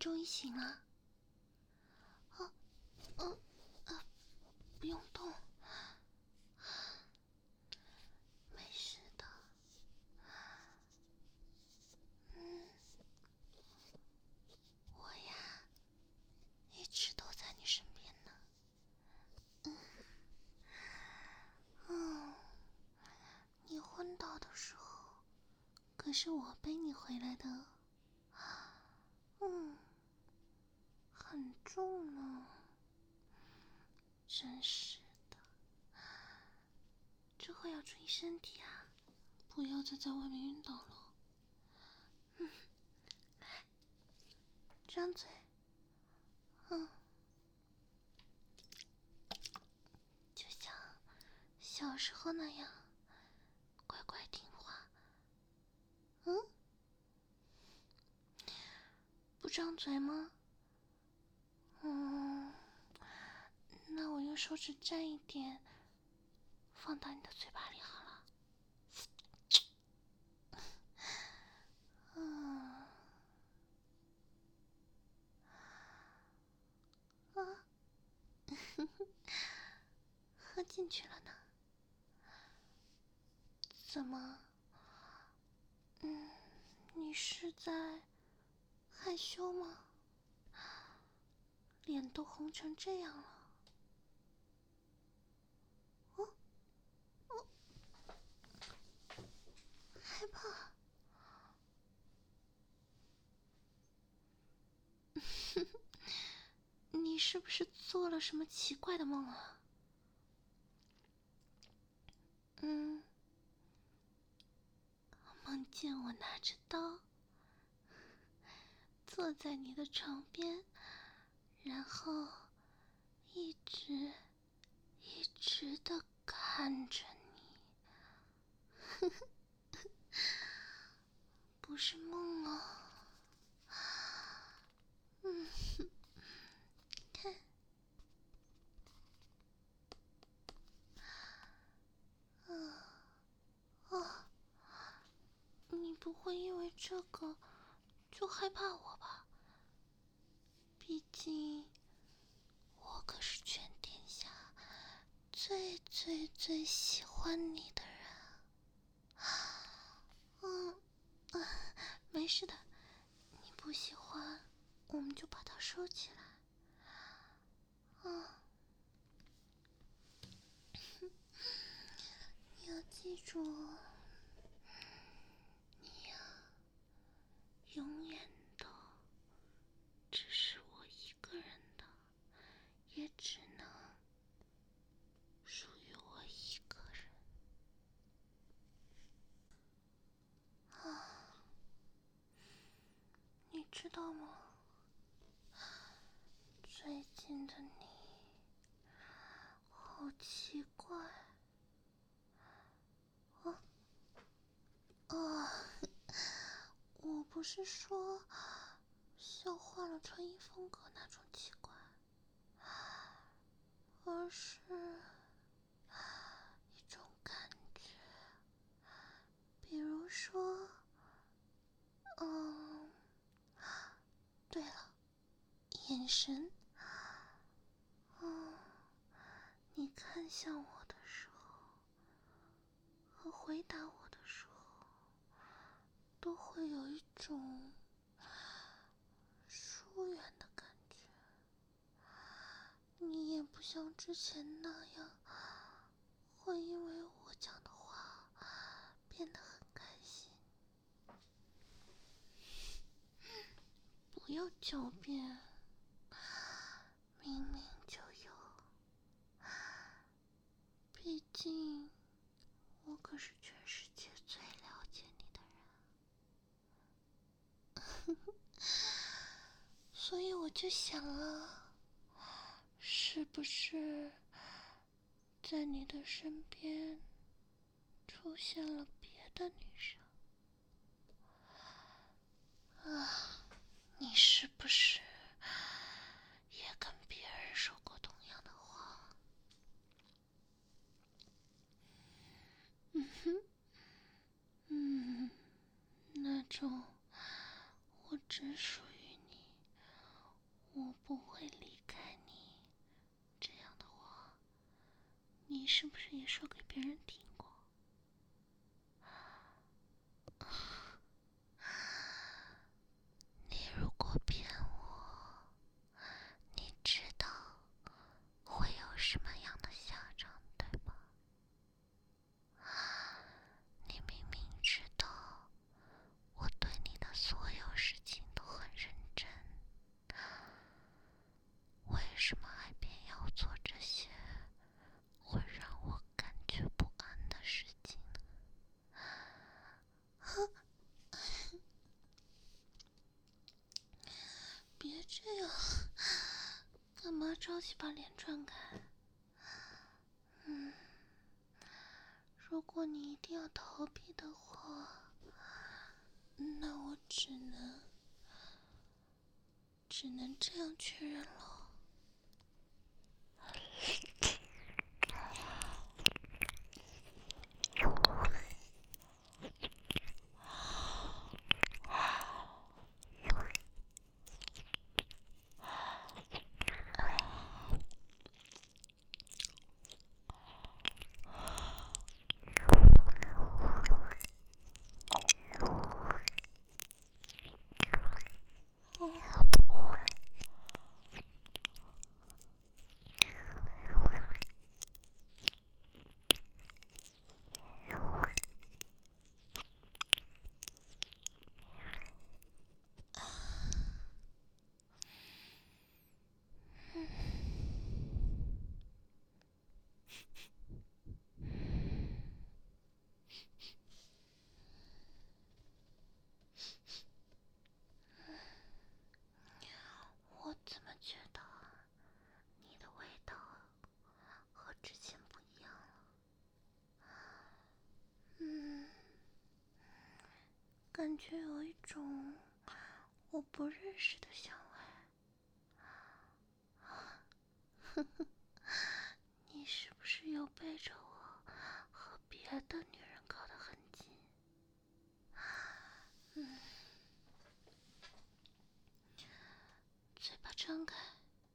终于醒了。不用动，没事的。我呀，一直都在你身边呢。你昏倒的时候，可是我背你回来的。很重呢。真是的，之后要注意身体啊，不要再在外面晕倒了。来，张嘴。就像小时候那样，乖乖听话。不张嘴吗？那我用手指沾一点，放到你的嘴巴里好了。喝进去了呢。怎么？你是在害羞吗？脸都红成这样了。害怕？你是不是做了什么奇怪的梦啊？梦见我拿着刀坐在你的床边，然后一直的看着你。不是梦哦。看。你不会因为这个就害怕我吧？毕竟我可是全天下最喜欢你的人。没事的，你不喜欢我们就把它收起来。你要记住，你呀，永远都只是我一个人的，也只能属于我一个人。你知道吗？最近的你好奇怪。我不是说像换了穿衣风格那种奇怪，而是一种感觉。比如说，对了，眼神。你看向我的时候和回答我的时候，都会有一种疏远的感觉。你也不像之前那样会因为我讲的话变得很开心。不要狡辩，明明就有。毕竟我可是全世界最了解你的人。所以我就想啊，是不是在你的身边出现了别的女生啊？你是不是也跟别人说过同样的话？那种我只属于你， 我不会离开你，这样的话，你是不是也说给别人听过？你如果骗我，你知道会有什么样的下场，对吧？你明明知道我对你的所有事情都很认真，为什么还偏要做这些会让我感觉不安的事情呢？别这样，干嘛着急把脸转开？如果你一定要逃避的话，那我只能这样确认了。我怎么觉得你的味道和之前不一样了？感觉有一种我不认识的香味。你是不是有背着我和别的女人搞得很近？嘴巴张开，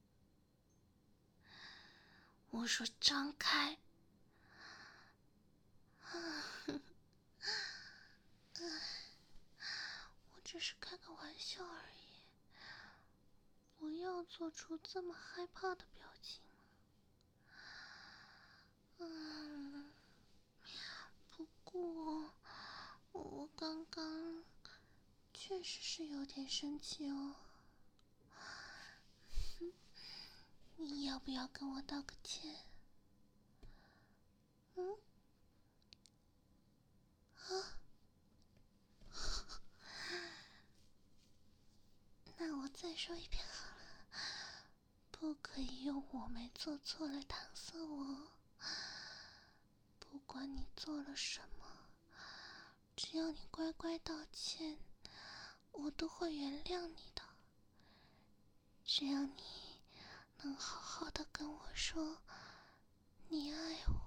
我说张开。我只是开个玩笑而已，不要做出这么害怕的表情。不过我刚刚确实是有点生气哦。你要不要跟我道个歉？那我再说一遍好了，不可以用我没做错来搪塞我。不管你做了什么，只要你乖乖道歉，我都会原谅你的。只要你能好好的跟我说你爱我，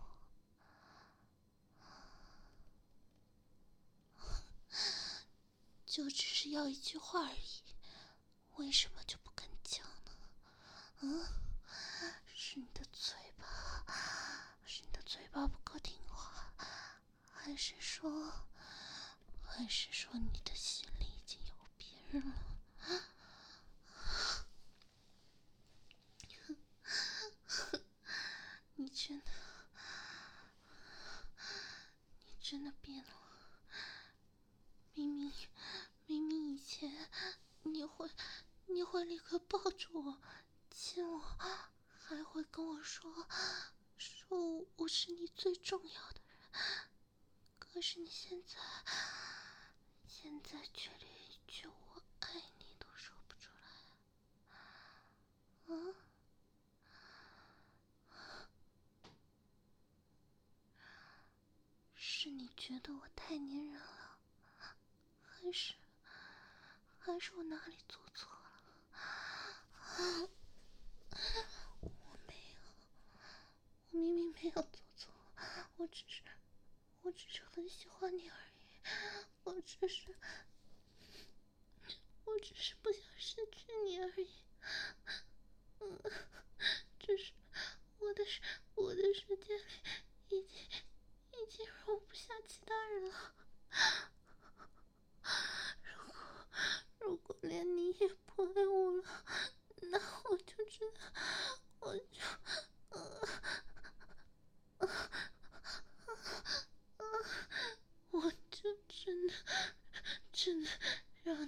就只是要一句话而已，为什么就不肯讲呢？是你的嘴巴不够听话，还是说你的心里已经有别人了？你真的变了。明明以前你会立刻抱住我，亲我，还会跟我说我是你最重要的人。可是你现在却连一句我爱你都说不出来。是你觉得我太粘人了，还是我哪里做错了？我明明没有做错，我只是很喜欢你而已，我只是不想失去你而已。 让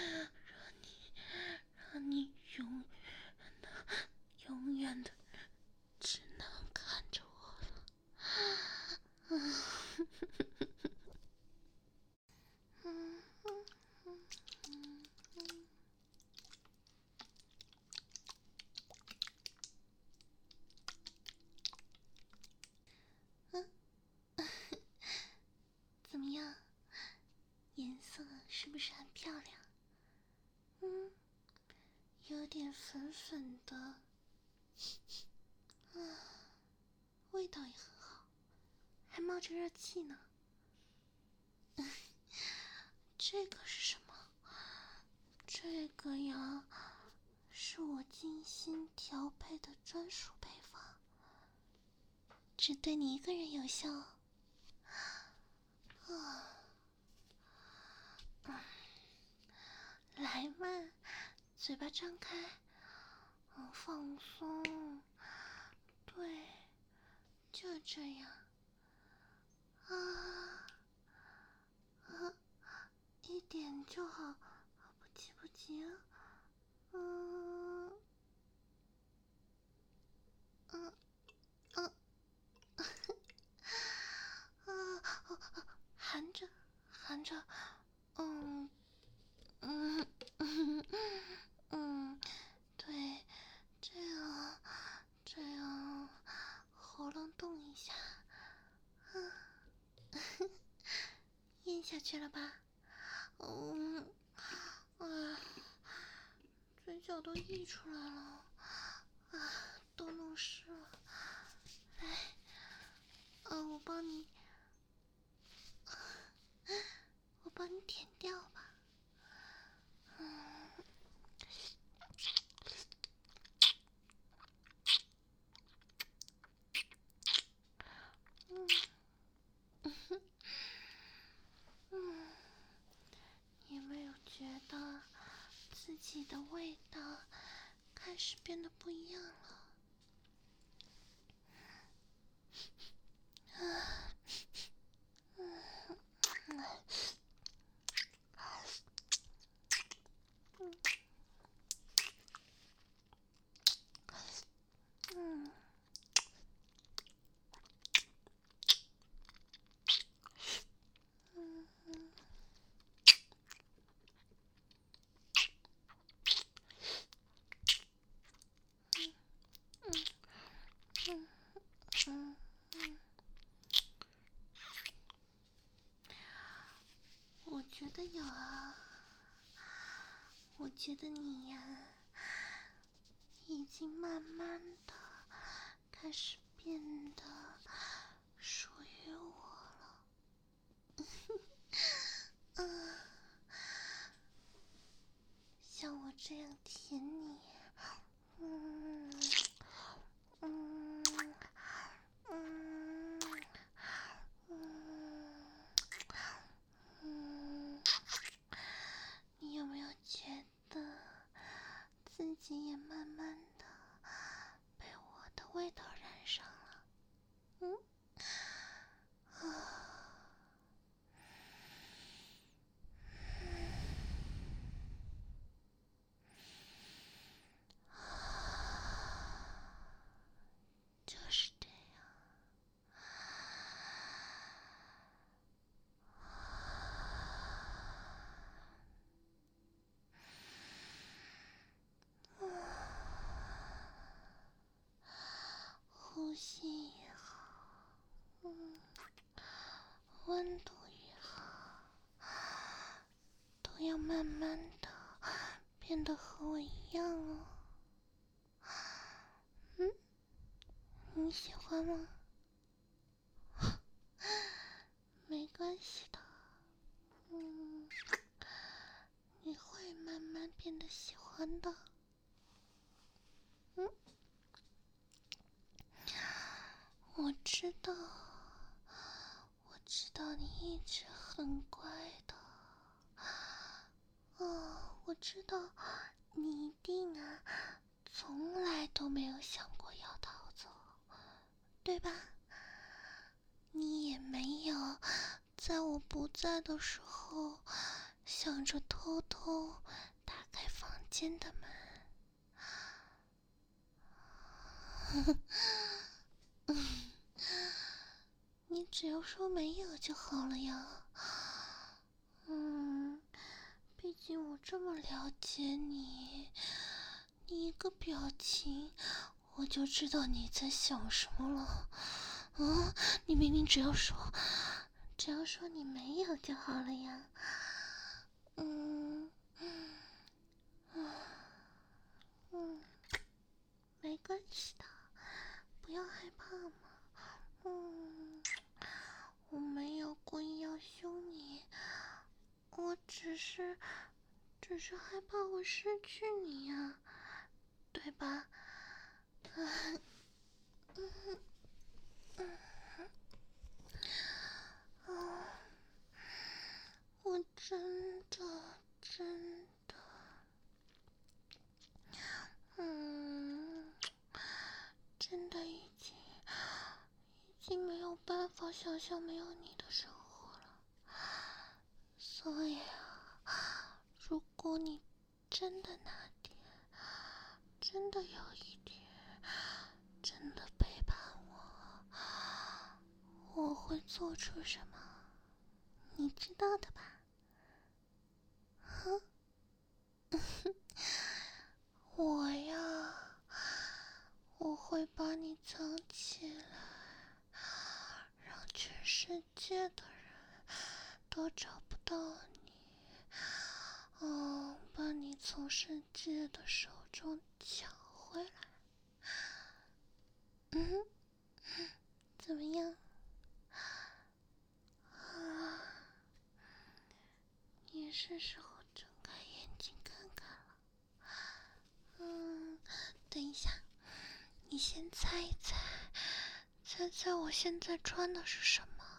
你永远的只能看着我了。怎么样？颜色是不是很漂亮？有点粉粉的，味道也很好，还冒着热气呢。这个是什么？这个呀，是我精心调配的专属配方，只对你一个人有效。来嘛，嘴巴张开，放松，对，就这样。一点就好，不急不急。含着，对，这样，喉咙动一下，咽下去了吧？嘴角都溢出来了，都弄湿了。来，我帮你舔掉吧。有没有觉得自己的味道开始变得不一样了？我觉得有啊，我觉得你呀，已经慢慢的开始变得属于我了。像我这样舔你，你有没有觉得自己也慢慢的被我的味道染上了？就是这样。呼吸也好，温度也好，都要慢慢的变得和我一样哦。你喜欢吗？没关系的，你会慢慢变得喜欢的。我知道你一直很乖的。我知道你一定从来都没有想过要逃走，对吧？你也没有在我不在的时候想着偷偷打开房间的门。你只要说没有就好了呀。毕竟我这么了解你，你一个表情我就知道你在想什么了。你明明只要说你没有就好了呀。没关系的，不要害怕嘛。我没有故意要凶你，我只是害怕我失去你呀，对吧？我真的，真的已经没有办法想象没有你的生活了。所以如果你真的哪天，真的有一天，真的背叛我会做出什么？你知道的吧？我会把你藏起来，让全世界的人都找不到你。把你从世界的手中抢回来。怎么样？也是时候睁开眼睛看看了。等一下，你先猜一猜，猜我现在穿的是什么？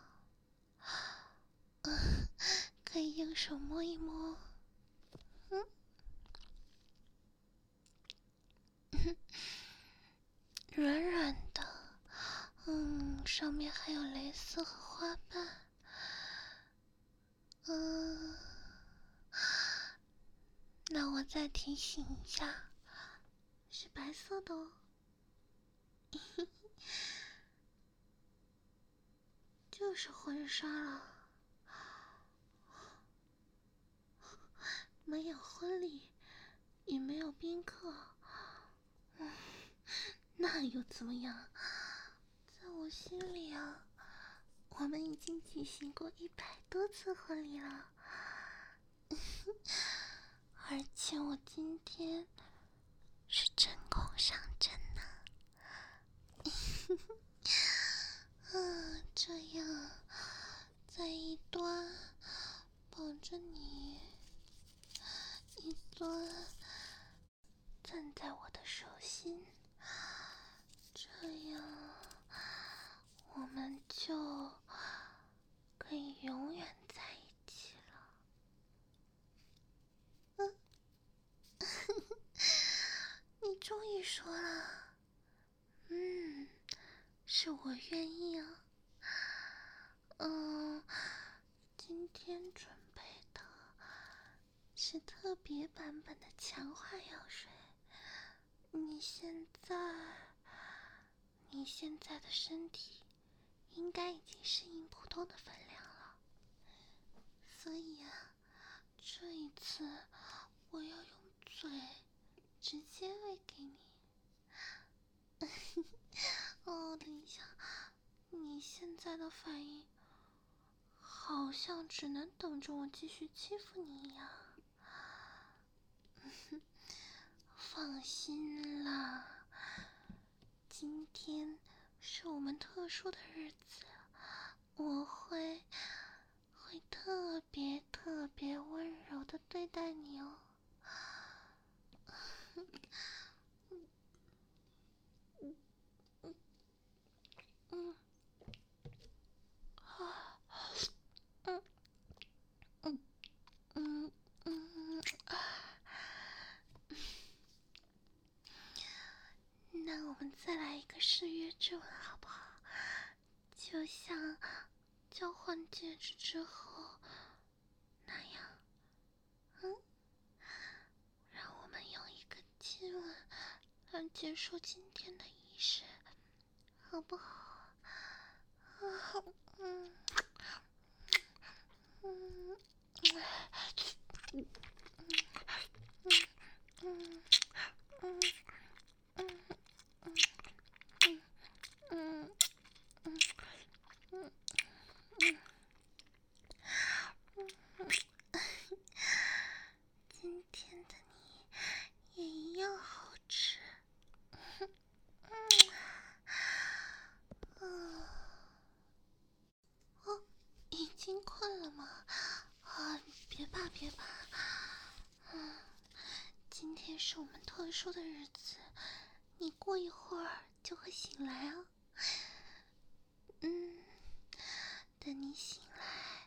可以用手摸一摸。软软的，上面还有蕾丝和花瓣。那我再提醒一下，是白色的哦。就是婚纱了，没有婚礼，也没有宾客。那又怎么样？在我心里啊，我们已经举行过100多次婚礼了。而且我今天是针孔上阵呢。这样在一端抱着你，一端攥在我的手心，这样我们就可以永远在一起了。你终于说了。是我愿意啊。今天准备的是特别版本的强化药水。你现在的身体应该已经适应普通的分量了，所以这一次我要用嘴直接喂给你。等一下，你现在的反应好像只能等着我继续欺负你一样。放心啦，今天是我们特殊的日子，我会特别温柔的对待你哦。那我们再来一个誓约之吻好不好？就像交换戒指之后那样， 结束今天的仪式，好不好？今天的你也一样好吃。哦，已经困了吗？别怕别怕。今天是我们特殊的日子，你过一会儿就会醒来啊。等你醒来，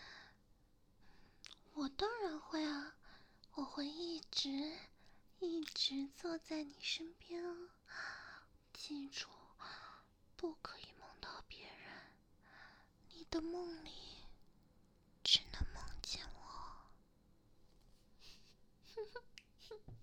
我当然会啊，我会一直坐在你身边啊。记住，不可以梦到别人，你的梦里只能梦见我。